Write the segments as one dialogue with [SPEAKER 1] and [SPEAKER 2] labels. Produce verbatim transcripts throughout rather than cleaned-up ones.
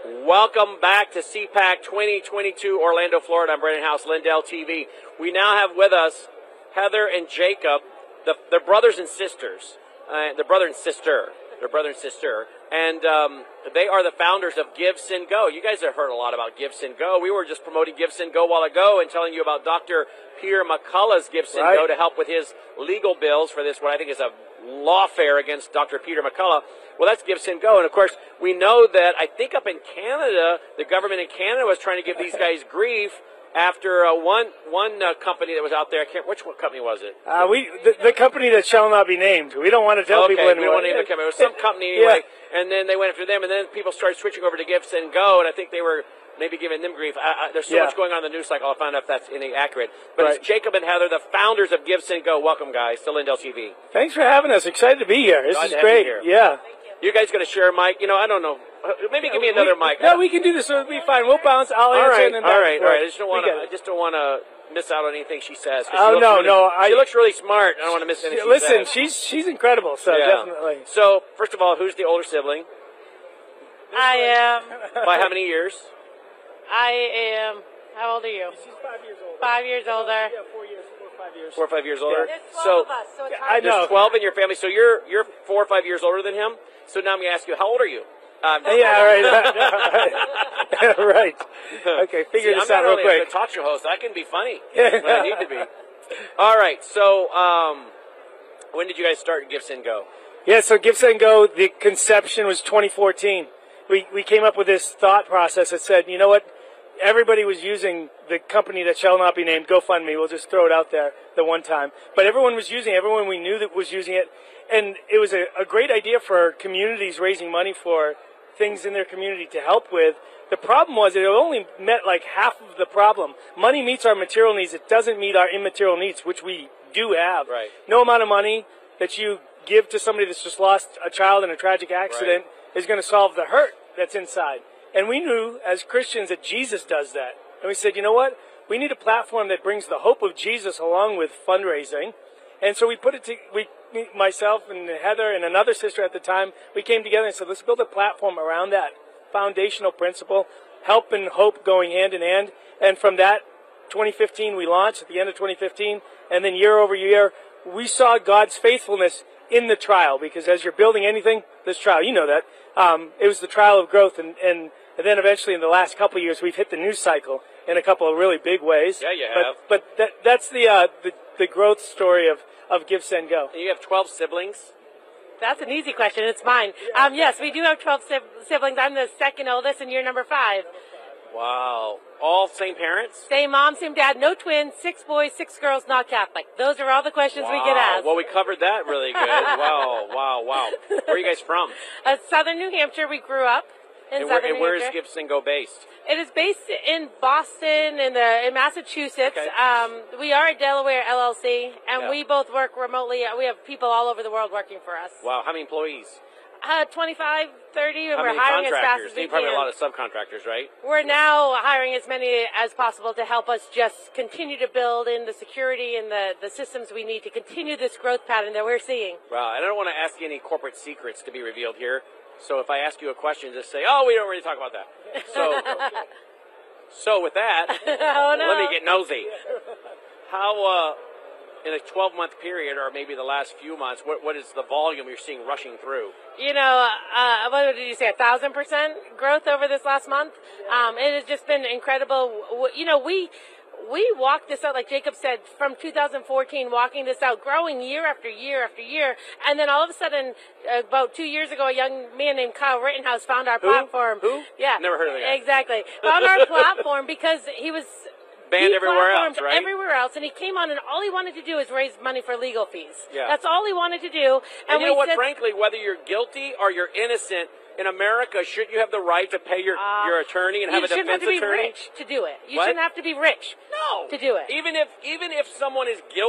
[SPEAKER 1] Welcome back to C PAC twenty twenty-two, Orlando, Florida. I'm Brennan House, Lindell T V. We now have with us Heather and Jacob. The, they're brothers and sisters. Uh, they're brother and sister. They're brother and sister. And um, they are the founders of Give, Send, Go. You guys have heard a lot about Give, Send, Go. We were just promoting Give, Send, Go a while ago and telling you about Doctor Peter McCullough's Give, Send,
[SPEAKER 2] right.
[SPEAKER 1] Go to help with his legal bills for this, what I think is a lawfare against Doctor Peter McCullough. Well, that's Give, Send, Go. And, of course, we know that I think up in Canada, the government in Canada was trying to give these guys grief after uh, one one uh, company that was out there. I can't. Which one company was it?
[SPEAKER 2] Uh, we the, the company that shall not be named. We don't want to tell
[SPEAKER 1] okay,
[SPEAKER 2] people anymore.
[SPEAKER 1] we don't want to name the company. It was some company anyway.
[SPEAKER 2] Yeah.
[SPEAKER 1] And then they went after them, and then people started switching over to Give, Send, Go, and I think they were maybe giving them grief. I, I, there's so
[SPEAKER 2] yeah.
[SPEAKER 1] much going on in the news cycle. I'll find out if that's any accurate. But
[SPEAKER 2] right.
[SPEAKER 1] It's Jacob and Heather, the founders of Give, Send, Go. Welcome, guys, to Lindell T V.
[SPEAKER 2] Thanks for having us. Excited to be here. This
[SPEAKER 1] Glad
[SPEAKER 2] is
[SPEAKER 1] to have
[SPEAKER 2] great.
[SPEAKER 1] you here.
[SPEAKER 2] Yeah.
[SPEAKER 1] You guys going to share a mic? You know, I don't know. Maybe give me another
[SPEAKER 2] we,
[SPEAKER 1] mic.
[SPEAKER 2] No, we can do this. It'll be fine. We'll bounce. I'll
[SPEAKER 1] all
[SPEAKER 2] answer
[SPEAKER 1] right,
[SPEAKER 2] and then
[SPEAKER 1] all right, all right. I just don't want to.
[SPEAKER 2] to.
[SPEAKER 1] I just don't want to miss out on anything she says.
[SPEAKER 2] Oh
[SPEAKER 1] she
[SPEAKER 2] no,
[SPEAKER 1] really,
[SPEAKER 2] no. I,
[SPEAKER 1] she looks really smart. I don't want to miss anything.
[SPEAKER 2] Listen,
[SPEAKER 1] she
[SPEAKER 2] she's she's incredible. So
[SPEAKER 1] yeah.
[SPEAKER 2] definitely.
[SPEAKER 1] So first of all, who's the older sibling?
[SPEAKER 3] I am.
[SPEAKER 1] By how many years?
[SPEAKER 3] I am. How old are you?
[SPEAKER 2] She's five years older.
[SPEAKER 3] Five years older.
[SPEAKER 2] Yeah, four years, four or five years.
[SPEAKER 1] Four or five years older.
[SPEAKER 3] There's twelve
[SPEAKER 1] so
[SPEAKER 3] of us, so it's
[SPEAKER 2] Yeah,
[SPEAKER 3] hard
[SPEAKER 2] I
[SPEAKER 3] to-
[SPEAKER 2] know.
[SPEAKER 1] there's twelve in your family. So you're you're four or five years older than him. So now I'm gonna ask you, how old are you? Um,
[SPEAKER 2] Yeah, right. right. Okay, figure
[SPEAKER 1] See,
[SPEAKER 2] this
[SPEAKER 1] I'm
[SPEAKER 2] out
[SPEAKER 1] not
[SPEAKER 2] real
[SPEAKER 1] only
[SPEAKER 2] quick.
[SPEAKER 1] a talk show host. I can be funny when I need to be. All right. So um, when did you guys start Give, Send, Go?
[SPEAKER 2] Yeah, so Give, Send, Go, the conception was twenty fourteen. We we came up with this thought process that said, you know what? Everybody was using the company that shall not be named, GoFundMe. We'll just throw it out there the one time. But everyone was using it. Everyone we knew that was using it. And it was a, a great idea for communities raising money for things in their community to help with. The problem was it only met like half of the problem. Money meets our material needs. It doesn't meet our immaterial needs, which we do have.
[SPEAKER 1] Right.
[SPEAKER 2] No amount of money that you give to somebody that's just lost a child in a tragic accident is going to solve the hurt that's inside. And we knew as Christians that Jesus does that. And we said, you know what? We need a platform that brings the hope of Jesus along with fundraising. And so we put it to, we, myself and Heather and another sister at the time, we came together and said, let's build a platform around that foundational principle, help and hope going hand in hand. And from that, twenty fifteen, we launched at the end of twenty fifteen. And then year over year, we saw God's faithfulness in the trial, because as you're building anything, this trial, you know that, um, it was the trial of growth. And, and, and then eventually in the last couple of years, we've hit the news cycle in a couple of really big ways.
[SPEAKER 1] Yeah, you
[SPEAKER 2] but,
[SPEAKER 1] have.
[SPEAKER 2] But that, that's the, uh, the, the growth story of, of Give, Send, Go.
[SPEAKER 1] And you have twelve siblings.
[SPEAKER 3] That's an easy question. It's mine. Um, yes, we do have twelve sib- siblings. I'm the second oldest, and you're number five.
[SPEAKER 1] Wow. All same parents?
[SPEAKER 3] Same mom, same dad, no twins, six boys, six girls, not Catholic. Those are all the questions
[SPEAKER 1] Wow.
[SPEAKER 3] we get asked.
[SPEAKER 1] Well, we covered that really good. Wow, wow, wow. Where are you guys from?
[SPEAKER 3] Uh, Southern New Hampshire, we grew up in
[SPEAKER 1] And, where,
[SPEAKER 3] Southern
[SPEAKER 1] and
[SPEAKER 3] New
[SPEAKER 1] where is
[SPEAKER 3] Hampshire.
[SPEAKER 1] Give, Send, Go based?
[SPEAKER 3] It is based in Boston, in the in Massachusetts.
[SPEAKER 1] Okay.
[SPEAKER 3] Um, we are a Delaware L L C, and
[SPEAKER 1] Yeah.
[SPEAKER 3] we both work remotely. We have people all over the world working for us.
[SPEAKER 1] Wow. How many employees?
[SPEAKER 3] Uh, twenty-five, thirty, and
[SPEAKER 1] How
[SPEAKER 3] we're
[SPEAKER 1] many
[SPEAKER 3] hiring as fast
[SPEAKER 1] contractors?
[SPEAKER 3] as we
[SPEAKER 1] You probably have
[SPEAKER 3] can.
[SPEAKER 1] a lot of subcontractors, right?
[SPEAKER 3] We're now hiring as many as possible to help us just continue to build in the security and the, the systems we need to continue this growth pattern that we're seeing.
[SPEAKER 1] Wow. And I don't want to ask you any corporate secrets to be revealed here. So if I ask you a question, just say, oh, we don't really talk about that. So, so with that,
[SPEAKER 3] Oh, no.
[SPEAKER 1] let me get nosy. How, uh, in a twelve-month period, or maybe the last few months, what what is the volume you're seeing rushing through?
[SPEAKER 3] You know, uh, what did you say, a thousand percent growth over this last month? Um, it has just been incredible. W- You know, we, we walked this out, like Jacob said, from two thousand fourteen, walking this out, growing year after year after year. And then all of a sudden, uh, about two years ago, a young man named Kyle Rittenhouse found our
[SPEAKER 1] Who?
[SPEAKER 3] platform.
[SPEAKER 1] Who?
[SPEAKER 3] Yeah.
[SPEAKER 1] Never heard of the guy.
[SPEAKER 3] Exactly. Found our platform because he was
[SPEAKER 1] Banned
[SPEAKER 3] he
[SPEAKER 1] everywhere else,
[SPEAKER 3] platformed
[SPEAKER 1] right?
[SPEAKER 3] Everywhere else, and he came on, and all he wanted to do is raise money for legal fees.
[SPEAKER 1] Yeah.
[SPEAKER 3] That's all he wanted to do.
[SPEAKER 1] And,
[SPEAKER 3] And,
[SPEAKER 1] you
[SPEAKER 3] we
[SPEAKER 1] know what,
[SPEAKER 3] said,
[SPEAKER 1] frankly, whether you're guilty or you're innocent, in America, shouldn't you have the right to pay your,
[SPEAKER 3] Uh,
[SPEAKER 1] your attorney and
[SPEAKER 3] you
[SPEAKER 1] have a
[SPEAKER 3] shouldn't have
[SPEAKER 1] defense
[SPEAKER 3] to be
[SPEAKER 1] attorney?
[SPEAKER 3] rich to do it. You
[SPEAKER 1] What?
[SPEAKER 3] shouldn't have to be rich
[SPEAKER 1] No.
[SPEAKER 3] to do it.
[SPEAKER 1] Even if even if someone is guilty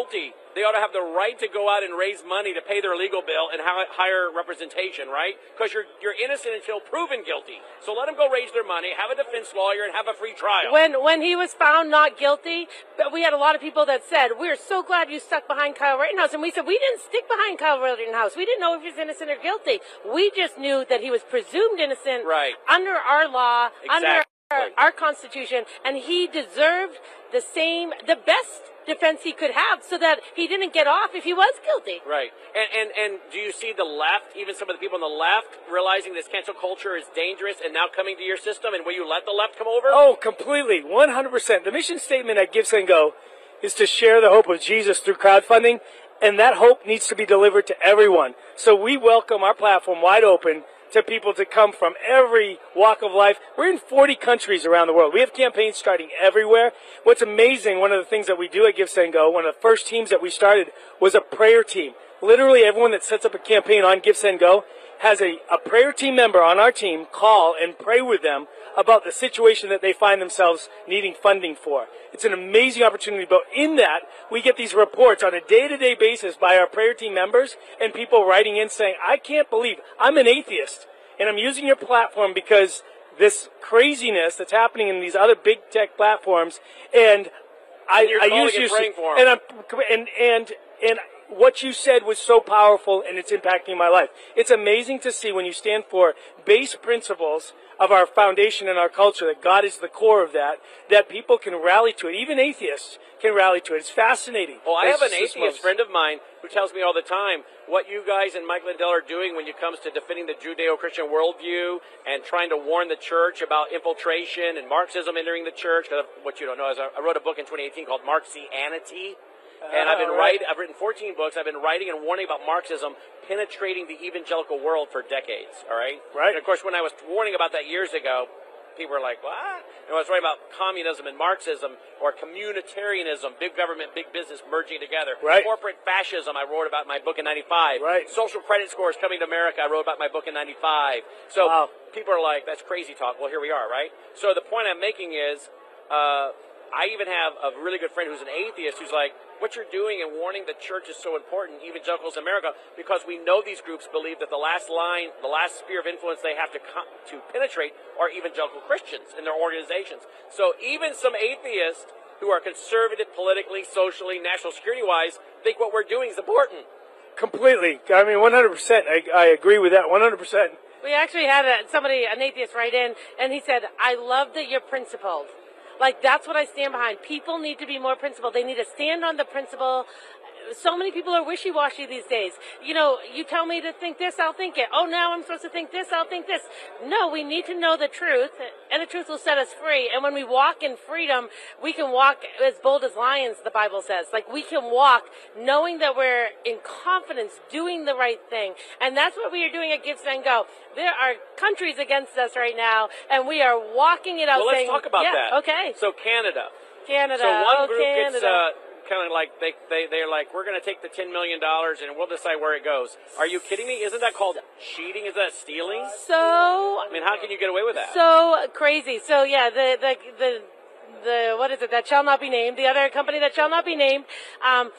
[SPEAKER 1] they ought to have the right to go out and raise money to pay their legal bill and ha- hire representation, right? Because you're you're innocent until proven guilty. So let them go raise their money, have a defense lawyer, and have a free trial.
[SPEAKER 3] When when he was found not guilty, but we had a lot of people that said, we're so glad you stuck behind Kyle Rittenhouse. And we said, we didn't stick behind Kyle Rittenhouse. We didn't know if he was innocent or guilty. We just knew that he was presumed innocent
[SPEAKER 1] right.
[SPEAKER 3] under our law,
[SPEAKER 1] exactly.
[SPEAKER 3] under our, our Constitution, and he deserved the same, the best defense he could have so that he didn't get off if he was guilty.
[SPEAKER 1] Right. And, and and do you see the left, even some of the people on the left, realizing this cancel culture is dangerous and now coming to your system? And will you let the left come over?
[SPEAKER 2] Oh, completely. one hundred percent. The mission statement at Give, Send, Go is to share the hope of Jesus through crowdfunding, and that hope needs to be delivered to everyone. So we welcome our platform wide open to people to come from every walk of life. We're in forty countries around the world. We have campaigns starting everywhere. What's amazing, one of the things that we do at Give, Send, Go, one of the first teams that we started was a prayer team. Literally everyone that sets up a campaign on Give, Send, Go has a, a prayer team member on our team call and pray with them about the situation that they find themselves needing funding for. It's an amazing opportunity, but in that, we get these reports on a day-to-day basis by our prayer team members and people writing in saying, I can't believe, I'm an atheist, and I'm using your platform because this craziness that's happening in these other big tech platforms, and I,
[SPEAKER 1] and you're
[SPEAKER 2] I
[SPEAKER 1] calling
[SPEAKER 2] use
[SPEAKER 1] and
[SPEAKER 2] you,
[SPEAKER 1] praying for 'em.
[SPEAKER 2] and I'm, and, and, and what you said was so powerful, and it's impacting my life. It's amazing to see when you stand for base principles of our foundation and our culture, that God is the core of that, that people can rally to it. Even atheists can rally to it. It's fascinating.
[SPEAKER 1] Well, I have an
[SPEAKER 2] It's just
[SPEAKER 1] atheist friend of mine who tells me all the time what you guys and Mike Lindell are doing when it comes to defending the Judeo-Christian worldview and trying to warn the church about infiltration and Marxism entering the church. Because what you don't know is I wrote a book in twenty eighteen called Marxianity. And I've been
[SPEAKER 2] Oh,
[SPEAKER 1] writing, I've written fourteen books. I've been writing and warning about Marxism penetrating the evangelical world for decades, all right?
[SPEAKER 2] Right.
[SPEAKER 1] And, of course, when I was warning about that years ago, people were like, what? And I was writing about communism and Marxism or communitarianism, big government, big business merging together.
[SPEAKER 2] Right.
[SPEAKER 1] Corporate fascism, I wrote about in my book in ninety-five.
[SPEAKER 2] Right.
[SPEAKER 1] Social credit scores coming to America, I wrote about in my book in ninety-five. So
[SPEAKER 2] Wow.
[SPEAKER 1] people are like, that's crazy talk. Well, here we are, right? So the point I'm making is, uh, I even have a really good friend who's an atheist who's like, what you're doing and warning the church is so important, evangelicals in America, because we know these groups believe that the last line, the last sphere of influence they have to co- to penetrate are evangelical Christians in their organizations. So even some atheists who are conservative politically, socially, national security-wise, think what we're doing is important.
[SPEAKER 2] Completely. I mean, one hundred percent. I, I agree with that, one hundred percent.
[SPEAKER 3] We actually had a, somebody, an atheist, write in, and he said, I love that you're principled. Like, that's what I stand behind. People need to be more principled. They need to stand on the principle. So many people are wishy-washy these days. You know, you tell me to think this, I'll think it. Oh, now I'm supposed to think this, I'll think this. No, we need to know the truth, and the truth will set us free. And when we walk in freedom, we can walk as bold as lions, the Bible says. Like, we can walk knowing that we're in confidence doing the right thing. And that's what we are doing at Give, Send, Go. There are countries against us right now, and we are walking it out
[SPEAKER 1] Well, let's
[SPEAKER 3] saying,
[SPEAKER 1] talk about
[SPEAKER 3] yeah,
[SPEAKER 1] that.
[SPEAKER 3] Okay.
[SPEAKER 1] So Canada.
[SPEAKER 3] Canada.
[SPEAKER 1] So one
[SPEAKER 3] oh,
[SPEAKER 1] group
[SPEAKER 3] Canada.
[SPEAKER 1] gets uh, kind of like, they, they, they're like, we're going to take the ten million dollars and we'll decide where it goes. Are you kidding me? Isn't that called cheating? Is that stealing?
[SPEAKER 3] So,
[SPEAKER 1] I mean, how can you get away with that?
[SPEAKER 3] So crazy. So yeah, the, the, the, the, what is it? That shall not be named. The other company that shall not be named, um,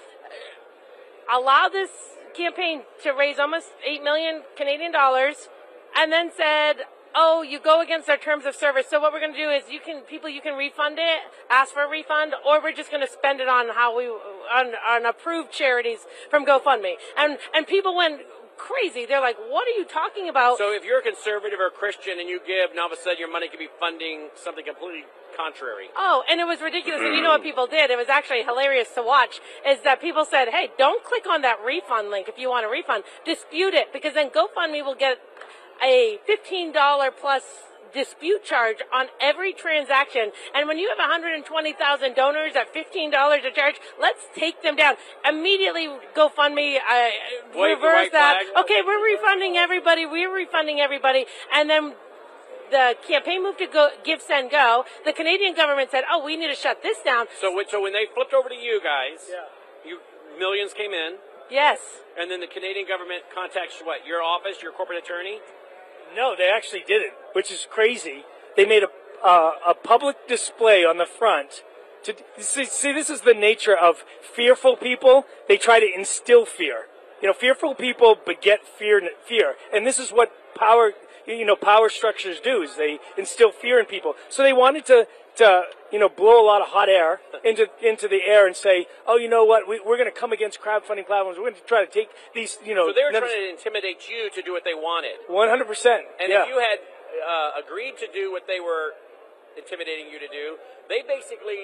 [SPEAKER 3] allowed this campaign to raise almost eight million Canadian dollars and then said, oh, you go against our terms of service. So what we're going to do is you can, people, you can refund it, ask for a refund, or we're just going to spend it on how we, on, on approved charities from GoFundMe. And, and people went crazy. They're like, what are you talking about?
[SPEAKER 1] So if you're a conservative or a Christian and you give, now all of a sudden your money could be funding something completely contrary.
[SPEAKER 3] Oh, and it was ridiculous. And you know what people did? It was actually hilarious to watch, is that people said, hey, don't click on that refund link if you want a refund. Dispute it, because then GoFundMe will get a fifteen dollars plus dispute charge on every transaction. And when you have one hundred twenty thousand donors at fifteen dollars a charge, let's take them down. Immediately GoFundMe, uh,
[SPEAKER 1] Wave the
[SPEAKER 3] reverse
[SPEAKER 1] white
[SPEAKER 3] that.
[SPEAKER 1] flag.
[SPEAKER 3] Okay, we're refunding everybody. We're refunding everybody. And then the campaign moved to go, Give, Send, Go. The Canadian government said, oh, we need to shut this down.
[SPEAKER 1] So, when- so when they flipped over to you guys,
[SPEAKER 2] Yeah.
[SPEAKER 1] you millions came in,
[SPEAKER 3] Yes.
[SPEAKER 1] and then the Canadian government contacts what? Your office, your corporate attorney?
[SPEAKER 2] No, they actually didn't, which is crazy. They made a uh, a public display on the front to see, see, this is the nature of fearful people. They try to instill fear. You know, fearful people beget fear, fear. And this is what power, you know, power structures do, is they instill fear in people. So they wanted to, to, you know, blow a lot of hot air into, into the air and say, oh, you know what, we, we're going to come against crowdfunding platforms. We're going to try to take these, you know.
[SPEAKER 1] So they were trying to intimidate you to do what they wanted.
[SPEAKER 2] one hundred percent.
[SPEAKER 1] And
[SPEAKER 2] yeah.
[SPEAKER 1] if you had uh, agreed to do what they were intimidating you to do, they basically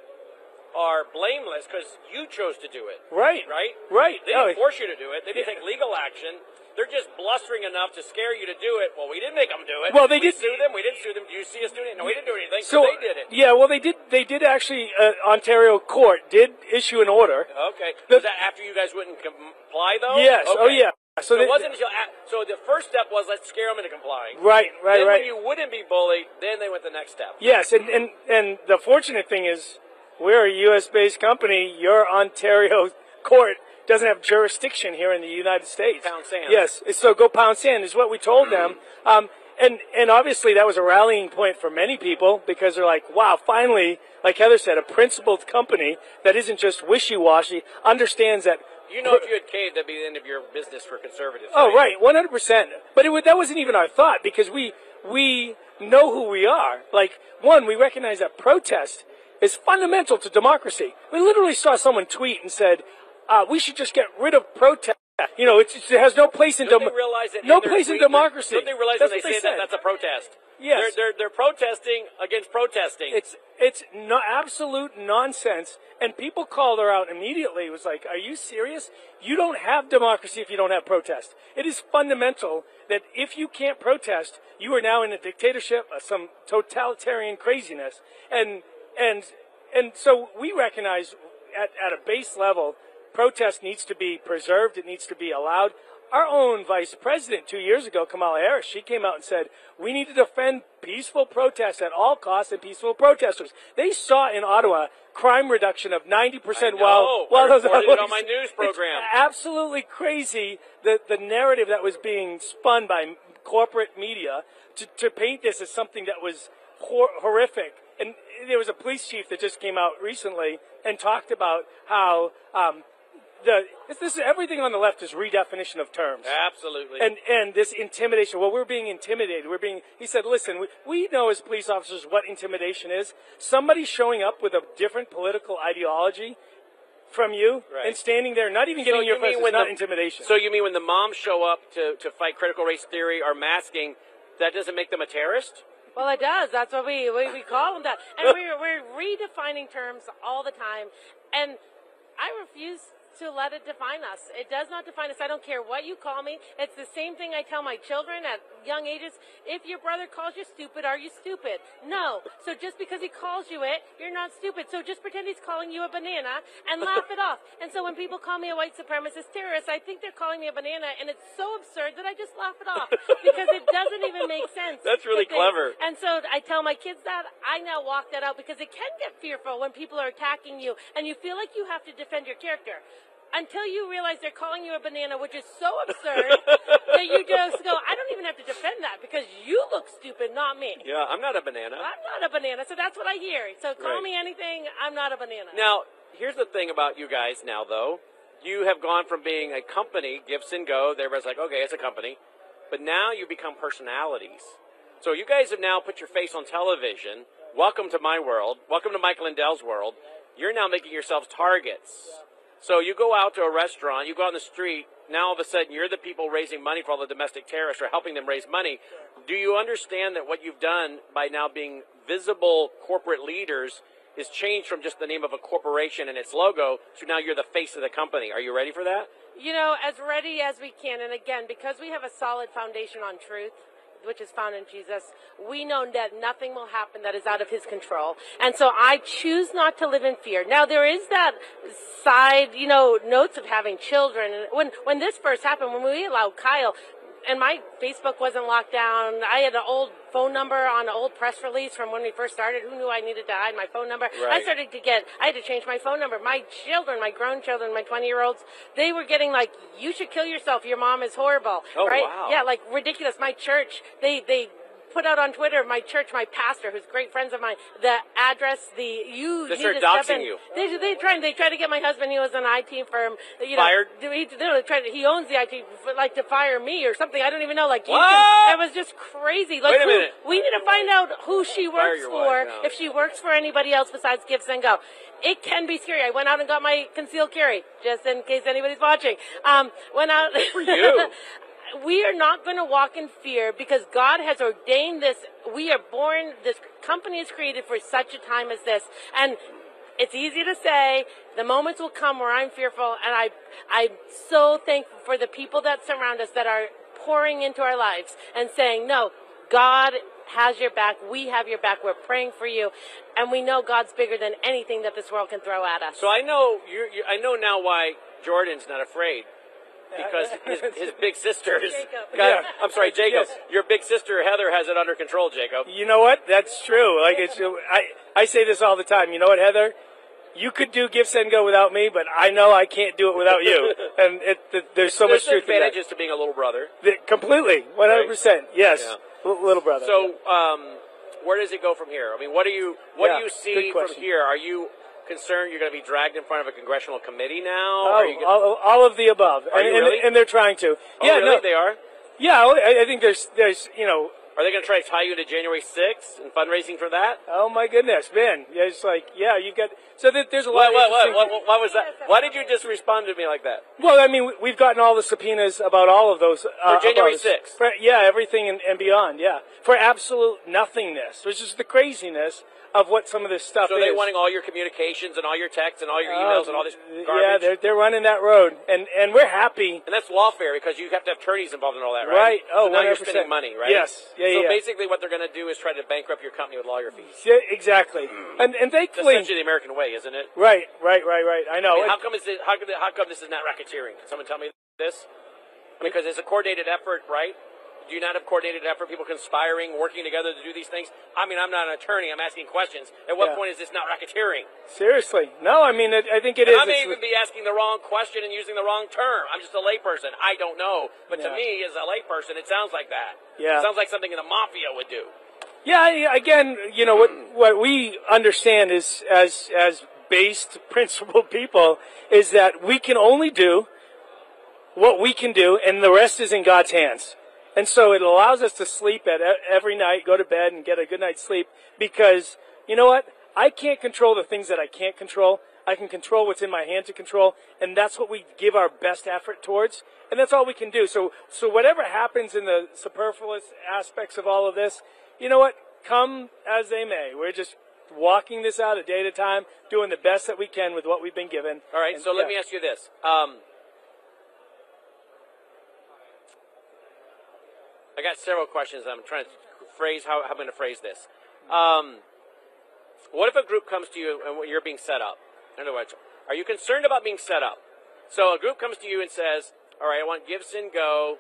[SPEAKER 1] are blameless because you chose to do it.
[SPEAKER 2] Right.
[SPEAKER 1] Right?
[SPEAKER 2] Right.
[SPEAKER 1] They didn't
[SPEAKER 2] oh,
[SPEAKER 1] force you to do it. They didn't
[SPEAKER 2] yeah.
[SPEAKER 1] take legal action. They're just blustering enough to scare you to do it. Well, we didn't make them do it.
[SPEAKER 2] Well, they
[SPEAKER 1] we
[SPEAKER 2] did
[SPEAKER 1] sue them. We didn't sue them. Do you see us doing it? No, we didn't do anything.
[SPEAKER 2] So,
[SPEAKER 1] So they did it.
[SPEAKER 2] Yeah, well, they did. They did actually. Uh, Ontario court did issue an order.
[SPEAKER 1] Okay.
[SPEAKER 2] The,
[SPEAKER 1] Was that after you guys wouldn't comply, though?
[SPEAKER 2] Yes.
[SPEAKER 1] Okay.
[SPEAKER 2] Oh, yeah.
[SPEAKER 1] So,
[SPEAKER 2] So, they,
[SPEAKER 1] it wasn't until a- so the first step was let's scare them into complying.
[SPEAKER 2] Right. Right.
[SPEAKER 1] Then
[SPEAKER 2] right.
[SPEAKER 1] when you wouldn't be bullied, then they went the next step.
[SPEAKER 2] Yes, and, and and the fortunate thing is, we're a U S based company. Your Ontario court doesn't have jurisdiction here in the United States.
[SPEAKER 1] Pound sand.
[SPEAKER 2] Yes, so go pound sand is what we told them. Um, and and obviously that was a rallying point for many people because they're like, wow, finally, like Heather said, a principled company that isn't just wishy-washy, understands that.
[SPEAKER 1] You know, if you had caved, that'd be the end of your business for conservatives.
[SPEAKER 2] Oh, right, one hundred percent. But it, that wasn't even our thought because we we know who we are. Like, one, we recognize that protest is fundamental to democracy. We literally saw someone tweet and said, uh, we should just get rid of protest. You know, it's, it has no place in
[SPEAKER 1] Don't
[SPEAKER 2] dem-
[SPEAKER 1] they realize that
[SPEAKER 2] no
[SPEAKER 1] in their
[SPEAKER 2] place in
[SPEAKER 1] tweet-
[SPEAKER 2] democracy.
[SPEAKER 1] Don't they realize
[SPEAKER 2] That's
[SPEAKER 1] when they
[SPEAKER 2] what
[SPEAKER 1] say
[SPEAKER 2] said.
[SPEAKER 1] that that's a protest?
[SPEAKER 2] Yes.
[SPEAKER 1] They're, they're, they're protesting against protesting.
[SPEAKER 2] It's it's no, absolute nonsense, and people called her out immediately. It was like, are you serious? You don't have democracy if you don't have protest. It is fundamental that if you can't protest, you are now in a dictatorship, uh, some totalitarian craziness. And and and so we recognize at, at a base level, protest needs to be preserved. It needs to be allowed. Our own vice president two years ago, Kamala Harris, she came out and said, we need to defend peaceful protests at all costs and peaceful protesters. They saw in Ottawa crime reduction of ninety percent
[SPEAKER 1] I know.
[SPEAKER 2] while, while
[SPEAKER 1] I
[SPEAKER 2] those
[SPEAKER 1] reported it on my news program.
[SPEAKER 2] It's absolutely crazy the, the narrative that was being spun by corporate media to, to paint this as something that was hor- horrific. And there was a police chief that just came out recently and talked about how um, the this is everything on the left is redefinition of terms.
[SPEAKER 1] Absolutely.
[SPEAKER 2] And and this intimidation. Well, we're being intimidated. We're being. He said, "Listen, we, we know as police officers what intimidation is. Somebody showing up with a different political ideology from you
[SPEAKER 1] Right.
[SPEAKER 2] and standing there, not even getting
[SPEAKER 1] So
[SPEAKER 2] your
[SPEAKER 1] you mean
[SPEAKER 2] face.
[SPEAKER 1] when
[SPEAKER 2] It's not
[SPEAKER 1] the-
[SPEAKER 2] intimidation.
[SPEAKER 1] So you mean when the moms show up to, to fight critical race theory or masking, that doesn't make them a terrorist?
[SPEAKER 3] Well, it does. That's what we we, we call them that. And we're, we're redefining terms all the time. And I refuse to let it define us. It does not define us. I don't care what you call me. It's the same thing I tell my children at young ages. If your brother calls you stupid, are you stupid? No. So just because he calls you it, you're not stupid. So just pretend he's calling you a banana and laugh it off. And so when people call me a white supremacist terrorist, I think they're calling me a banana, and it's so absurd that I just laugh it off because it doesn't even make sense.
[SPEAKER 1] That's really
[SPEAKER 3] to think.
[SPEAKER 1] clever.
[SPEAKER 3] And so I tell my kids that. I now walk that out because it can get fearful when people are attacking you and you feel like you have to defend your character. Until you realize they're calling you a banana, which is so absurd that you just go, I don't even have to defend that because you look stupid, not me.
[SPEAKER 1] Yeah, I'm not a banana.
[SPEAKER 3] I'm not a banana, so that's what I hear. So call
[SPEAKER 1] Right.
[SPEAKER 3] me anything, I'm not a banana.
[SPEAKER 1] Now, here's the thing about you guys now, though. You have gone from being a company, Gifts and Go, everybody's like, okay, it's a company. But now you become personalities. So you guys have now put your face on television. Welcome to my world. Welcome to Mike Lindell's world. You're now making yourselves targets. So you go out to a restaurant, you go out on the street, now all of a sudden you're the people raising money for all the domestic terrorists or helping them raise money. Do you understand that what you've done by now being visible corporate leaders is changed from just the name of a corporation and its logo to now you're the face of the company? Are you ready for that?
[SPEAKER 3] You know, as ready as we can, and again, because we have a solid foundation on truth, which is found in Jesus, we know that nothing will happen that is out of his control. And so I choose not to live in fear. Now, there is that side, you know, notes of having children. And when, when this first happened, when we allowed Kyle, and my Facebook wasn't locked down, I had an old phone number on an old press release from when we first started. Who knew I needed to hide my phone number?
[SPEAKER 1] Right.
[SPEAKER 3] I started to get, I had to change my phone number. My children, my grown children, my twenty-year-olds, they were getting like, you should kill yourself. Your mom is horrible.
[SPEAKER 1] Oh,
[SPEAKER 3] right?
[SPEAKER 1] wow.
[SPEAKER 3] Yeah, like ridiculous. My church, they, they put out on Twitter, my church, my pastor, who's great friends of mine, the address, the you
[SPEAKER 1] They
[SPEAKER 3] need
[SPEAKER 1] start
[SPEAKER 3] to step
[SPEAKER 1] doxing
[SPEAKER 3] in.
[SPEAKER 1] you.
[SPEAKER 3] They they try they try to get my husband. He was an I T firm. You know,
[SPEAKER 1] Fired?
[SPEAKER 3] He, they tried to, he owns the I T, like to fire me or something. I don't even know. Like you
[SPEAKER 1] What?
[SPEAKER 3] can, it was just crazy. Like
[SPEAKER 1] Wait a
[SPEAKER 3] who,
[SPEAKER 1] minute.
[SPEAKER 3] we need to find out who she
[SPEAKER 1] Fire
[SPEAKER 3] works
[SPEAKER 1] your
[SPEAKER 3] for.
[SPEAKER 1] wife now.
[SPEAKER 3] If she works for anybody else besides Give Send Go. It can be scary. I went out and got my concealed carry, just in case anybody's watching. Um, went out.
[SPEAKER 1] For you.
[SPEAKER 3] We are not going to walk in fear because God has ordained this. We are born, this company is created for such a time as this. And it's easy to say, the moments will come where I'm fearful, and I, I'm so thankful for the people that surround us that are pouring into our lives and saying, no, God has your back, we have your back, we're praying for you, and we know God's bigger than anything that this world can throw at us.
[SPEAKER 1] So I know you. you I know now why Jordan's not afraid. Because his, his big sisters,
[SPEAKER 3] Jacob.
[SPEAKER 1] got,
[SPEAKER 2] Yeah.
[SPEAKER 1] I'm sorry, Jacob.
[SPEAKER 2] Yes.
[SPEAKER 1] Your big sister Heather has it under control, Jacob.
[SPEAKER 2] You know what? That's true. Like it's, I, I say this all the time. You know what, Heather? You could do Give Send Go without me, but I know I can't do it without you. And it, it, there's so
[SPEAKER 1] There's
[SPEAKER 2] much truth in that.
[SPEAKER 1] advantages to being a little brother.
[SPEAKER 2] The- completely, one hundred percent. Yes,
[SPEAKER 1] Yeah.
[SPEAKER 2] L- little brother.
[SPEAKER 1] So, um, where does it go from here? I mean, what do you what
[SPEAKER 2] Yeah,
[SPEAKER 1] do you see
[SPEAKER 2] good
[SPEAKER 1] from
[SPEAKER 2] question.
[SPEAKER 1] here? Are you concerned you're going to be dragged in front of a congressional committee now?
[SPEAKER 2] Oh,
[SPEAKER 1] Are you gonna,
[SPEAKER 2] all, all of the above,
[SPEAKER 1] Are
[SPEAKER 2] and,
[SPEAKER 1] you
[SPEAKER 2] and-
[SPEAKER 1] really?
[SPEAKER 2] and they're trying to.
[SPEAKER 1] oh,
[SPEAKER 2] yeah,
[SPEAKER 1] really?
[SPEAKER 2] no,
[SPEAKER 1] They are.
[SPEAKER 2] yeah. I, I think there's, there's, you know,
[SPEAKER 1] Are they going to try to tie you into January sixth and fundraising for that?
[SPEAKER 2] oh my goodness, man. Yeah, it's like, yeah, you got. So that there's a lot.
[SPEAKER 1] What, what,
[SPEAKER 2] of
[SPEAKER 1] what,
[SPEAKER 2] interesting-
[SPEAKER 1] what, what was that? Why did you just respond to me like that?
[SPEAKER 2] Well, I mean, we- we've gotten all the subpoenas about all of those. Uh,
[SPEAKER 1] For January
[SPEAKER 2] about us.
[SPEAKER 1] sixth.
[SPEAKER 2] For- yeah, everything and, and beyond, yeah. For absolute nothingness, which is the craziness of what some of this stuff
[SPEAKER 1] So
[SPEAKER 2] is.
[SPEAKER 1] they're wanting all your communications and all your texts and all your
[SPEAKER 2] Uh,
[SPEAKER 1] emails and all this garbage?
[SPEAKER 2] Yeah, they're, they're running that road. And, and we're happy.
[SPEAKER 1] And that's lawfare because you have to have attorneys involved in all that,
[SPEAKER 2] Right.
[SPEAKER 1] right?
[SPEAKER 2] Oh,
[SPEAKER 1] so now you're
[SPEAKER 2] one hundred percent.
[SPEAKER 1] spending money, right?
[SPEAKER 2] Yes. Yeah,
[SPEAKER 1] so
[SPEAKER 2] yeah.
[SPEAKER 1] basically what they're going to do is try to bankrupt your company with lawyer fees.
[SPEAKER 2] Yeah, exactly. And, and
[SPEAKER 1] It's
[SPEAKER 2] thankfully.
[SPEAKER 1] essentially the American way, isn't it?
[SPEAKER 2] Right, right, right, right. I know.
[SPEAKER 1] I mean, how come is it, how, come, how come this is not racketeering? Can someone tell me this? Because it's a coordinated effort, right? Do you not have coordinated effort, people conspiring, working together to do these things? I mean, I'm not an attorney. I'm asking questions. At what
[SPEAKER 2] Yeah.
[SPEAKER 1] point is this not racketeering?
[SPEAKER 2] Seriously. No, I mean, it, I think it
[SPEAKER 1] And
[SPEAKER 2] is.
[SPEAKER 1] I may
[SPEAKER 2] It's-
[SPEAKER 1] even be asking the wrong question and using the wrong term. I'm just a layperson. I don't know. But to
[SPEAKER 2] Yeah.
[SPEAKER 1] me, as a layperson, it sounds like that.
[SPEAKER 2] Yeah.
[SPEAKER 1] It sounds like something the mafia would do.
[SPEAKER 2] Yeah, I- again, you know what what we understand is as as based principled people is that we can only do what we can do, and the rest is in God's hands. And so it allows us to sleep at e- every night, go to bed, and get a good night's sleep because you know what? I can't control the things that I can't control. I can control what's in my hand to control, and that's what we give our best effort towards, and that's all we can do. So, so whatever happens in the superfluous aspects of all of this, you know what? Come as they may. We're just walking this out a day at a time, doing the best that we can with what we've been given.
[SPEAKER 1] All right,
[SPEAKER 2] And,
[SPEAKER 1] so let
[SPEAKER 2] yeah.
[SPEAKER 1] me ask you this. Um, I got several questions. I'm trying to phrase how, how I'm going to phrase this. Um, what if a group comes to you and you're being set up? In other words, are you concerned about being set up? So a group comes to you and says, all right, I want Give Send Go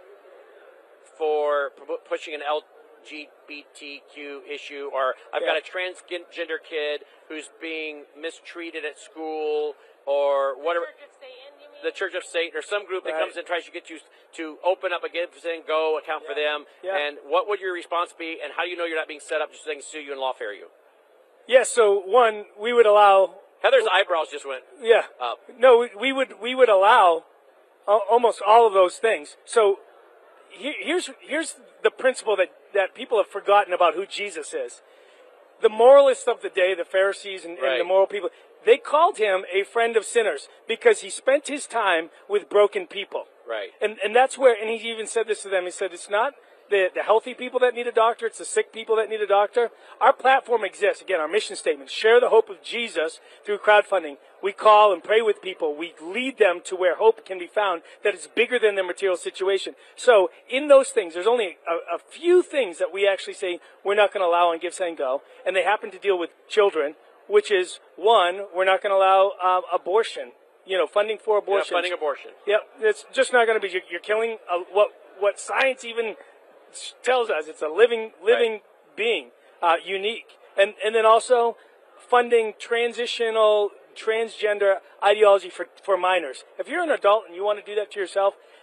[SPEAKER 1] for pu- pushing an L G B T Q issue, or I've got
[SPEAKER 2] Yeah.
[SPEAKER 1] a transgender kid who's being mistreated at school, or whatever.
[SPEAKER 3] Church of Satan, you mean?
[SPEAKER 1] The Church of Satan, or some group that
[SPEAKER 2] Right.
[SPEAKER 1] comes in and tries to get you to open up a Give Send Go account for them.
[SPEAKER 2] Yeah.
[SPEAKER 1] And what would your response be, and how do you know you're not being set up just so they can sue you and lawfare you?
[SPEAKER 2] Yes. So one, we would allow.
[SPEAKER 1] Heather's eyebrows just went
[SPEAKER 2] Yeah.
[SPEAKER 1] up.
[SPEAKER 2] No, we, we would we would allow uh, almost all of those things. So here, here's here's the principle that, that people have forgotten about who Jesus is. The moralists of the day, the Pharisees and, and
[SPEAKER 1] Right.
[SPEAKER 2] the moral people, they called him a friend of sinners because he spent his time with broken people.
[SPEAKER 1] Right.
[SPEAKER 2] And and that's where, and he even said this to them. He said, it's not the, the healthy people that need a doctor, it's the sick people that need a doctor. Our platform exists. Again, our mission statement, share the hope of Jesus through crowdfunding. We call and pray with people. We lead them to where hope can be found that is bigger than their material situation. So in those things, there's only a, a few things that we actually say we're not going to allow on Give Send Go, and they happen to deal with children, which is, one, we're not going to allow uh, abortion, you know, funding for
[SPEAKER 1] You're not
[SPEAKER 2] abortion.
[SPEAKER 1] funding abortion.
[SPEAKER 2] Yep, it's just not going to be. You're, you're killing a, what what science even s- tells us. It's a living living
[SPEAKER 1] Right.
[SPEAKER 2] being, uh, unique, and and then also funding transitional transgender ideology for for minors. If you're an adult and you want to do that to yourself,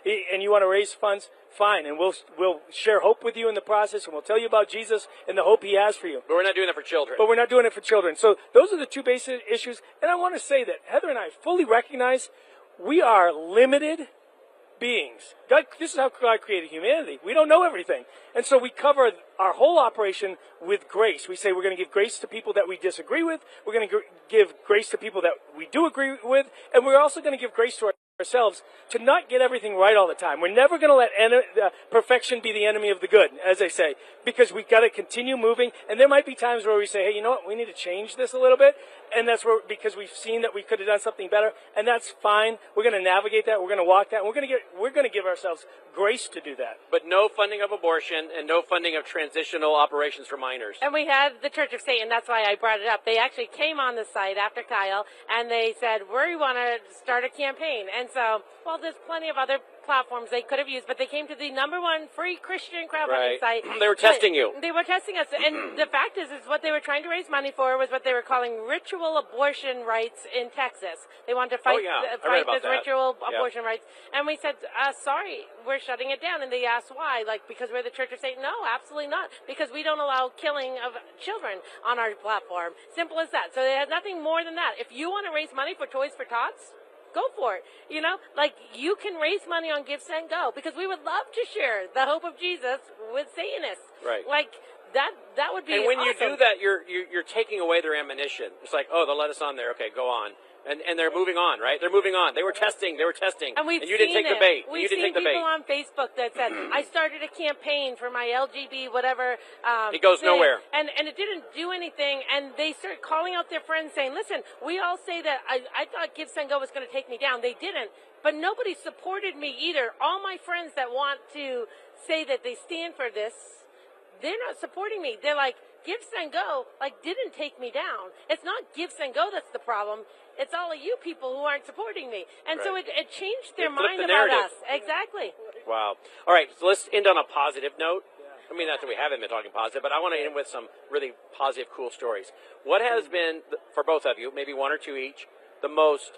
[SPEAKER 2] and you want to raise funds, fine, and we'll we'll share hope with you in the process, and we'll tell you about Jesus and the hope He has for you.
[SPEAKER 1] But we're not doing that for children.
[SPEAKER 2] But we're not doing it for children. So those are the two basic issues. And I want to say that Heather and I fully recognize we are limited beings. God, this is how God created humanity. We don't know everything. And so we cover our whole operation with grace. We say we're going to give grace to people that we disagree with. We're going to gr- give grace to people that we do agree with. And we're also going to give grace to our ourselves to not get everything right all the time. We're never going to let en- uh, perfection be the enemy of the good, as they say, because we've got to continue moving. And there might be times where we say, hey, you know what, we need to change this a little bit. And that's where, because we've seen that we could have done something better, and that's fine. We're going to navigate that. We're going to walk that. And we're going to get, we're going to give ourselves grace to do that.
[SPEAKER 1] But no funding of abortion and no funding of transitional operations for minors.
[SPEAKER 3] And we had the Church of Satan. That's why I brought it up. They actually came on the site after Kyle, and they said, we want to start a campaign. And so, well, there's plenty of other platforms they could have used, but they came to the number one free Christian crowdfunding
[SPEAKER 1] right.
[SPEAKER 3] site.
[SPEAKER 1] They were testing you.
[SPEAKER 3] They were testing us. And the fact is, is what they were trying to raise money for was what they were calling ritual abortion rights in Texas. They wanted to fight,
[SPEAKER 1] oh, yeah.
[SPEAKER 3] uh, fight this
[SPEAKER 1] that.
[SPEAKER 3] ritual
[SPEAKER 1] yeah.
[SPEAKER 3] abortion rights. And we said, uh, sorry, we're shutting it down. And they asked why. Like, because we're the Church of Satan? No, absolutely not. Because we don't allow killing of children on our platform. Simple as that. So it has nothing more than that. If you want to raise money for Toys for Tots, go for it. You know, like, you can raise money on Give, Send, Go, because we would love to share the hope of Jesus with Satanists.
[SPEAKER 1] Right.
[SPEAKER 3] Like, that that would be
[SPEAKER 1] And when
[SPEAKER 3] awesome.
[SPEAKER 1] you do that, you're, you're you're taking away their ammunition. It's like, oh, they'll let us on there. Okay, go on. And and they're moving on, right? They're moving on. They were testing. They were testing.
[SPEAKER 3] And we've
[SPEAKER 1] and you didn't
[SPEAKER 3] seen
[SPEAKER 1] take
[SPEAKER 3] it.
[SPEAKER 1] the bait.
[SPEAKER 3] We've
[SPEAKER 1] you didn't
[SPEAKER 3] seen
[SPEAKER 1] take the bait.
[SPEAKER 3] people on Facebook that said, I started a campaign for my L G B whatever. Um,
[SPEAKER 1] It goes
[SPEAKER 3] thing.
[SPEAKER 1] nowhere.
[SPEAKER 3] And and it didn't do anything. And they started calling out their friends saying, listen, we all say that I, I thought Give, Send, Go was going to take me down. They didn't. But nobody supported me either. All my friends that want to say that they stand for this, they're not supporting me. They're like, Give, Send, Go, like, didn't take me down. It's not Give, Send, Go that's the problem. It's all of you people who aren't supporting me. And
[SPEAKER 1] right.
[SPEAKER 3] so it, it changed their
[SPEAKER 1] It flipped
[SPEAKER 3] mind
[SPEAKER 1] the
[SPEAKER 3] about
[SPEAKER 1] narrative.
[SPEAKER 3] us. Exactly.
[SPEAKER 1] Wow. All right, so let's end on a positive note. I mean, not that we haven't been talking positive, but I want to end with some really positive, cool stories. What has been, for both of you, maybe one or two each, the most,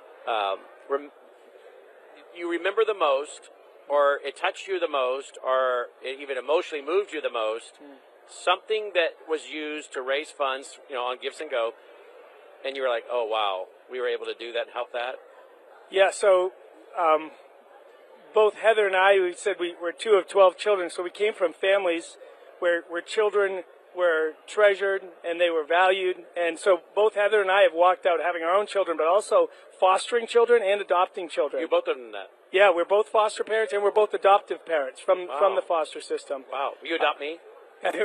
[SPEAKER 1] um, rem- you remember the most, or it touched you the most, or it even emotionally moved you the most, something that was used to raise funds, you know, on Give, Send, Go, and you were like, oh, wow, we were able to do that and help that?
[SPEAKER 2] Yeah, so um, both Heather and I, we said we were two of twelve children, so we came from families where, where children were treasured and they were valued. And so both Heather and I have walked out having our own children, but also fostering children and adopting children.
[SPEAKER 1] You both done that?
[SPEAKER 2] Yeah, we're both foster parents and we're both adoptive parents from,
[SPEAKER 1] Wow.
[SPEAKER 2] from the foster system.
[SPEAKER 1] Wow. Will you adopt me?
[SPEAKER 2] right.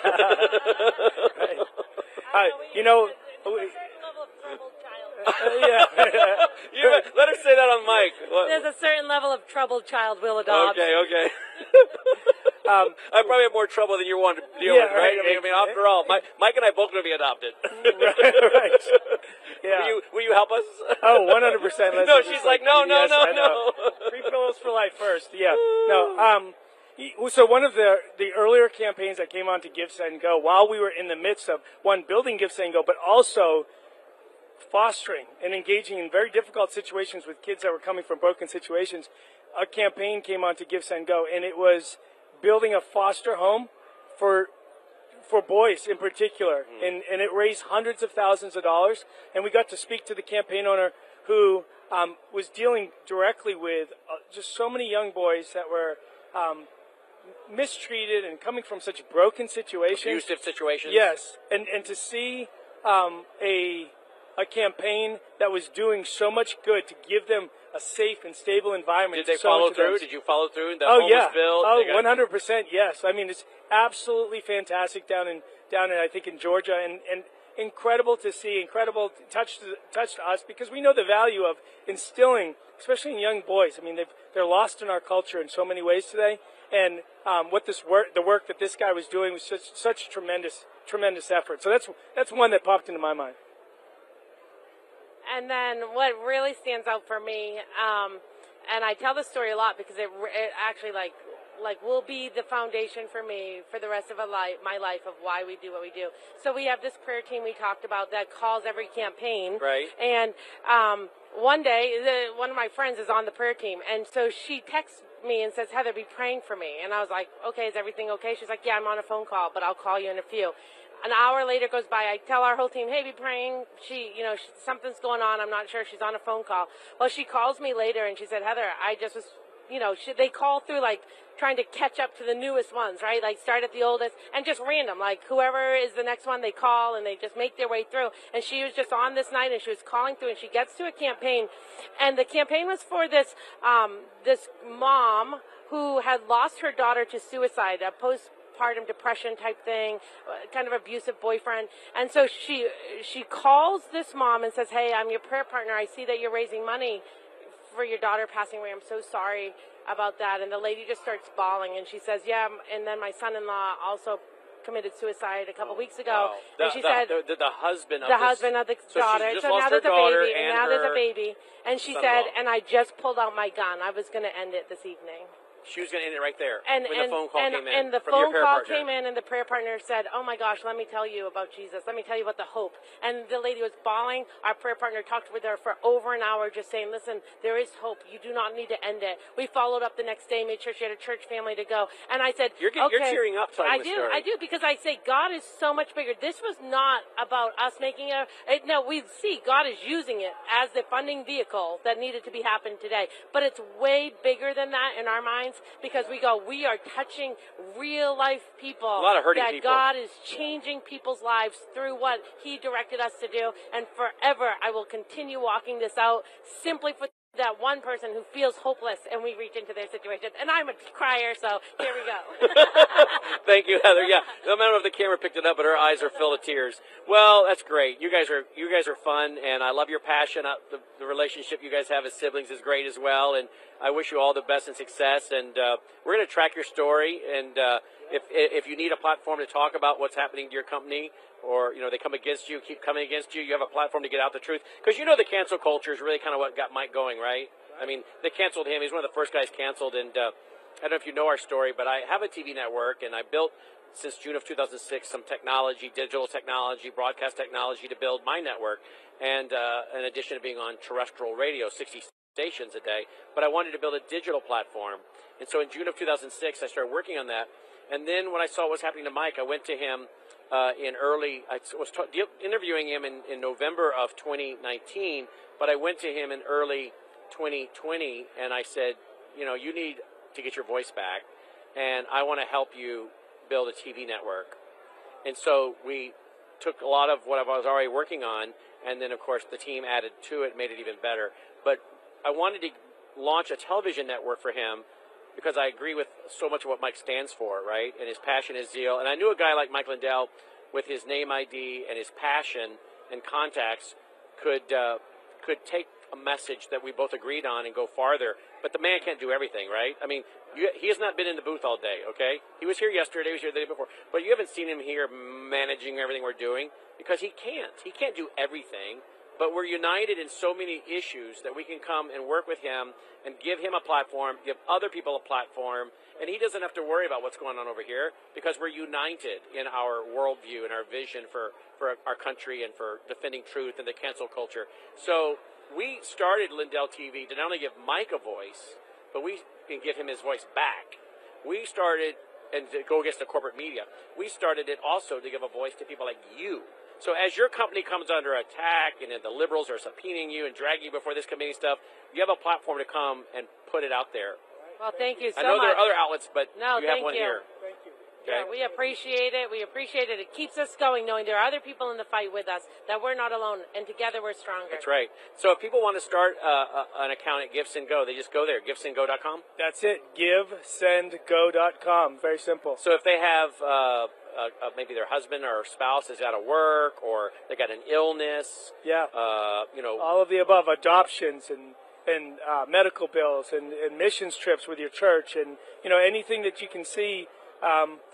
[SPEAKER 2] Uh, you know, we, uh, yeah.
[SPEAKER 1] You, let her say that on mic.
[SPEAKER 3] There's a certain level of troubled child we'll adopt.
[SPEAKER 1] Okay, okay.
[SPEAKER 2] um,
[SPEAKER 1] I probably have more trouble than you want to deal
[SPEAKER 2] Yeah,
[SPEAKER 1] with, right?
[SPEAKER 2] right.
[SPEAKER 1] I mean, I mean, after all, Mike, Mike and I both going to be adopted.
[SPEAKER 2] right, right. Yeah.
[SPEAKER 1] Will you, will you help us?
[SPEAKER 2] Oh, one hundred percent.
[SPEAKER 1] No, she's like, no, no,
[SPEAKER 2] yes,
[SPEAKER 1] no,
[SPEAKER 2] I know.
[SPEAKER 1] no.
[SPEAKER 2] Free pillows for life first. Yeah. No. Um. So one of the the earlier campaigns that came on to Give, Send, Go, while we were in the midst of one building Give, Send, Go, but also fostering and engaging in very difficult situations with kids that were coming from broken situations, a campaign came on to Give, Send, Go, and it was building a foster home for for boys in particular, mm. and and it raised hundreds of thousands of dollars. And we got to speak to the campaign owner who um, was dealing directly with uh, just so many young boys that were um, mistreated and coming from such broken situations,
[SPEAKER 1] abusive situations.
[SPEAKER 2] Yes, and and to see um, a a campaign that was doing so much good to give them a safe and stable environment.
[SPEAKER 1] Did they
[SPEAKER 2] so
[SPEAKER 1] follow
[SPEAKER 2] into them.
[SPEAKER 1] through? Did you follow through? The
[SPEAKER 2] oh
[SPEAKER 1] home
[SPEAKER 2] yeah.
[SPEAKER 1] was built?
[SPEAKER 2] Oh,
[SPEAKER 1] They got-
[SPEAKER 2] one hundred percent. Yes. I mean, it's absolutely fantastic down in down in I think in Georgia, and and incredible to see, incredible touch to, touch to us, because we know the value of instilling, especially in young boys. I mean, they've, they're lost in our culture in so many ways today, and um, what this work, the work that this guy was doing was such such tremendous tremendous effort. So that's that's one that popped into my mind.
[SPEAKER 3] And then what really stands out for me, um, and I tell this story a lot because it, it actually like like will be the foundation for me for the rest of a life, my life of why we do what we do. So we have this prayer team we talked about that calls every campaign.
[SPEAKER 1] Right.
[SPEAKER 3] And um, one day, the, one of my friends is on the prayer team, and so she texts me and says, Heather, be praying for me. And I was like, okay, is everything okay? She's like, yeah, I'm on a phone call, but I'll call you in a few. An hour later goes by. I tell our whole team, hey, be praying. She, you know, she, something's going on. I'm not sure. She's on a phone call. Well, she calls me later and she said, Heather, I just was, you know, she, they call through like trying to catch up to the newest ones, right? Like start at the oldest and just random, like whoever is the next one they call and they just make their way through. And she was just on this night and she was calling through and she gets to a campaign, and the campaign was for this, um, this mom who had lost her daughter to suicide, a post postpartum depression type thing, kind of abusive boyfriend. And so she she calls this mom and says, hey, I'm your prayer partner. I see that you're raising money for your daughter passing away. I'm so sorry about that. And the lady just starts bawling and she says, yeah, and then my son-in-law also committed suicide a couple weeks ago.
[SPEAKER 1] Wow. The,
[SPEAKER 3] and she
[SPEAKER 1] the,
[SPEAKER 3] said
[SPEAKER 1] the, the, the husband of
[SPEAKER 3] the
[SPEAKER 1] this,
[SPEAKER 3] husband of the
[SPEAKER 1] so
[SPEAKER 3] daughter.
[SPEAKER 1] She's just
[SPEAKER 3] So
[SPEAKER 1] lost
[SPEAKER 3] now
[SPEAKER 1] her
[SPEAKER 3] there's a
[SPEAKER 1] daughter
[SPEAKER 3] baby, and
[SPEAKER 1] and
[SPEAKER 3] now there's a
[SPEAKER 1] her
[SPEAKER 3] baby. And she
[SPEAKER 1] son-in-law.
[SPEAKER 3] said, and I just pulled out my gun. I was going to end it this evening.
[SPEAKER 1] She was going to end it right there
[SPEAKER 3] And,
[SPEAKER 1] when
[SPEAKER 3] and,
[SPEAKER 1] the phone call
[SPEAKER 3] and,
[SPEAKER 1] came in.
[SPEAKER 3] and the
[SPEAKER 1] from
[SPEAKER 3] phone
[SPEAKER 1] your prayer
[SPEAKER 3] call
[SPEAKER 1] partner.
[SPEAKER 3] came in, and the prayer partner said, oh my gosh, let me tell you about Jesus. Let me tell you about the hope. And the lady was bawling. Our prayer partner talked with her for over an hour just saying, listen, there is hope. You do not need to end it. We followed up the next day, made sure she had a church family to go. And I said,
[SPEAKER 1] You're, getting,
[SPEAKER 3] okay.
[SPEAKER 1] you're tearing up telling
[SPEAKER 3] I
[SPEAKER 1] the
[SPEAKER 3] do,
[SPEAKER 1] story.
[SPEAKER 3] I do, because I say God is so much bigger. This was not about us making a, it, no, we see God is using it as the funding vehicle that needed to be happened today. But it's way bigger than that in our minds, because we go, we are touching real life people.
[SPEAKER 1] A lot of hurting
[SPEAKER 3] that
[SPEAKER 1] people.
[SPEAKER 3] God is changing people's lives through what He directed us to do. And forever, I will continue walking this out simply for that one person who feels hopeless, and we reach into their situation. And I'm a crier, so here we go.
[SPEAKER 1] Thank you, Heather. Yeah, I don't know if the camera picked it up, but her eyes are filled of tears. Well, that's great. You guys are you guys are fun, and I love your passion. Uh, the, the relationship you guys have as siblings is great as well, and I wish you all the best and success. And uh, we're going to track your story, and uh, if if you need a platform to talk about what's happening to your company, or, you know, they come against you, keep coming against you, you have a platform to get out the truth. Because you know the cancel culture is really kind of what got Mike going, right? I mean, they canceled him. He's one of the first guys canceled. And uh, I don't know if you know our story, but I have a T V network, and I built, since June of two thousand six, some technology, digital technology, broadcast technology to build my network. And uh, in addition to being on terrestrial radio, sixty stations a day. But I wanted to build a digital platform. And so in June of two thousand six, I started working on that. And then when I saw what was happening to Mike, I went to him uh, in early, I was ta- interviewing him in, in November of twenty nineteen, but I went to him in early twenty twenty, and I said, you know, you need to get your voice back, and I want to help you build a T V network. And so we took a lot of what I was already working on, and then, of course, the team added to it, made it even better. But I wanted to launch a television network for him, because I agree with so much of what Mike stands for, right? And his passion, his zeal. And I knew a guy like Mike Lindell, with his name I D and his passion and contacts, could uh, could take a message that we both agreed on and go farther. But the man can't do everything, right? I mean, you, he has not been in the booth all day, okay? He was here yesterday, he was here the day before. But you haven't seen him here managing everything we're doing, because he can't. He can't do everything. But we're united in so many issues that we can come and work with him and give him a platform, give other people a platform, and he doesn't have to worry about what's going on over here, because we're united in our worldview and our vision for, for our country and for defending truth and the cancel culture. So we started Lindell T V to not only give Mike a voice, but we can give him his voice back. We started, and to go against the corporate media, we started it also to give a voice to people like you. So as your company comes under attack and the liberals are subpoenaing you and dragging you before this committee stuff, you have a platform to come and put it out there.
[SPEAKER 3] Well, thank you so much.
[SPEAKER 1] I know
[SPEAKER 3] much.
[SPEAKER 1] there are other outlets, but
[SPEAKER 3] no,
[SPEAKER 1] you have
[SPEAKER 3] thank
[SPEAKER 1] one
[SPEAKER 3] you.
[SPEAKER 1] here.
[SPEAKER 2] Thank you.
[SPEAKER 1] Okay?
[SPEAKER 3] Yeah, we appreciate it. We appreciate it. It keeps us going, knowing there are other people in the fight with us, that we're not alone, and together we're stronger.
[SPEAKER 1] That's right. So if people want to start uh, an account at GiveSendGo, they just go there, give send go dot com?
[SPEAKER 2] That's it. give send go dot com. Very simple.
[SPEAKER 1] So if they have uh, uh, uh, maybe their husband or spouse is out of work, or they got an illness,
[SPEAKER 2] Yeah.
[SPEAKER 1] uh, you know,
[SPEAKER 2] All of the above, adoptions and and uh, medical bills and, and missions trips with your church, and you know anything that you can see um,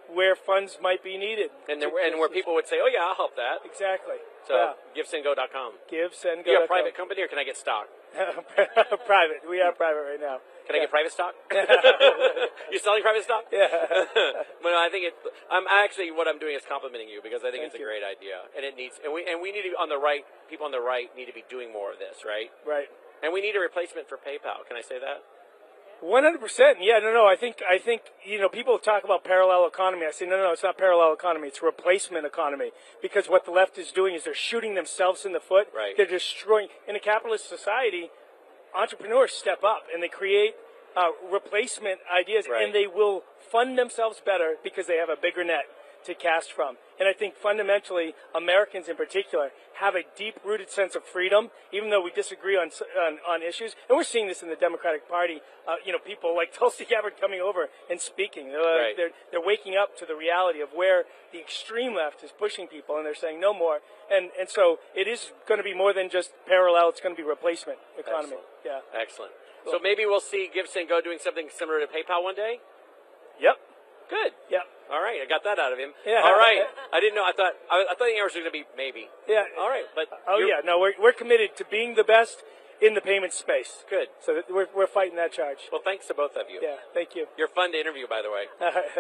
[SPEAKER 2] where funds might be needed.
[SPEAKER 1] And there, and where people would say, "Oh yeah, I'll help that."
[SPEAKER 2] Exactly.
[SPEAKER 1] So
[SPEAKER 2] yeah.
[SPEAKER 1] give send go dot com.
[SPEAKER 2] Give send go.
[SPEAKER 1] Are you a private company, or can I get stock?
[SPEAKER 2] Private. We are private right now.
[SPEAKER 1] Can I
[SPEAKER 2] yeah.
[SPEAKER 1] get private stock? You selling private stock?
[SPEAKER 2] Yeah.
[SPEAKER 1] Well, I think it. I'm actually what I'm doing is complimenting you because I think
[SPEAKER 2] Thank
[SPEAKER 1] it's a
[SPEAKER 2] you.
[SPEAKER 1] great idea, and it needs. And we and we need to on the right. People on the right need to be doing more of this, right?
[SPEAKER 2] Right.
[SPEAKER 1] And we need a replacement for PayPal. Can I say that?
[SPEAKER 2] One hundred percent. Yeah. No. No. I think. I think. You know, people talk about parallel economy. I say, no, no, no. It's not parallel economy. It's replacement economy. Because what the left is doing is they're shooting themselves in the foot.
[SPEAKER 1] Right.
[SPEAKER 2] They're destroying. In a capitalist society, entrepreneurs step up and they create uh, replacement ideas,
[SPEAKER 1] Right.
[SPEAKER 2] and they will fund themselves better because they have a bigger net to cast from. And I think fundamentally, Americans in particular have a deep-rooted sense of freedom, even though we disagree on on, on issues. And we're seeing this in the Democratic Party. Uh, you know, people like Tulsi Gabbard coming over and speaking. Uh,
[SPEAKER 1] Right.
[SPEAKER 2] They're they're waking up to the reality of where the extreme left is pushing people, and they're saying no more. And and so it is going to be more than just parallel. It's going to be replacement economy.
[SPEAKER 1] Excellent.
[SPEAKER 2] Yeah.
[SPEAKER 1] Excellent. So maybe we'll see Give Send Go doing something similar to PayPal one day.
[SPEAKER 2] Yep.
[SPEAKER 1] Good.
[SPEAKER 2] Yep.
[SPEAKER 1] All right, I got that out of him.
[SPEAKER 2] Yeah.
[SPEAKER 1] All right, I didn't know. I thought I, I thought the answer was going to be maybe.
[SPEAKER 2] Yeah.
[SPEAKER 1] All right, but
[SPEAKER 2] Oh
[SPEAKER 1] you're-
[SPEAKER 2] yeah. No, we're we're committed to being the best in the payment space.
[SPEAKER 1] Good.
[SPEAKER 2] So that we're we're fighting that charge.
[SPEAKER 1] Well, thanks to both of you.
[SPEAKER 2] Yeah. Thank you.
[SPEAKER 1] You're fun to interview, by the way.